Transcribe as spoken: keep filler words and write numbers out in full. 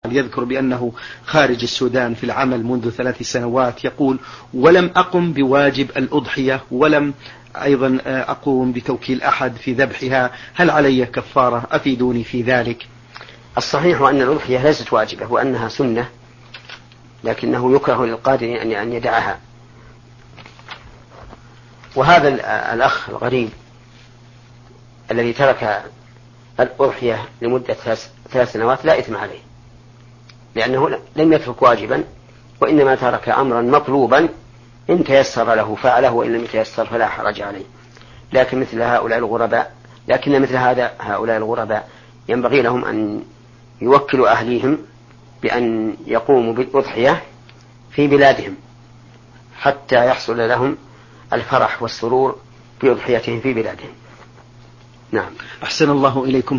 يذكر بأنه خارج السودان في العمل منذ ثلاث سنوات، يقول: ولم أقم بواجب الأضحية ولم أيضا أقوم بتوكيل أحد في ذبحها، هل علي كفارة؟ أفيدوني في ذلك. الصحيح أن الأضحية ليست واجبة وأنها سنة، لكنه يكره للقادر أن يدعها. وهذا الأخ الغريب الذي ترك الأضحية لمدة ثلاث سنوات لا إثم عليه، لأنه لم يترك واجبا، وإنما ترك أمرا مطلوبا إن تيسر له فعله، وإن لم يتيسر فلا حرج عليه. لكن مثل هؤلاء الغرباء لكن مثل هذا هؤلاء الغرباء ينبغي لهم أن يوكلوا أهليهم بأن يقوموا بالأضحية في بلادهم حتى يحصل لهم الفرح والسرور بأضحيتهم في بلادهم. نعم. أحسن الله إليكم.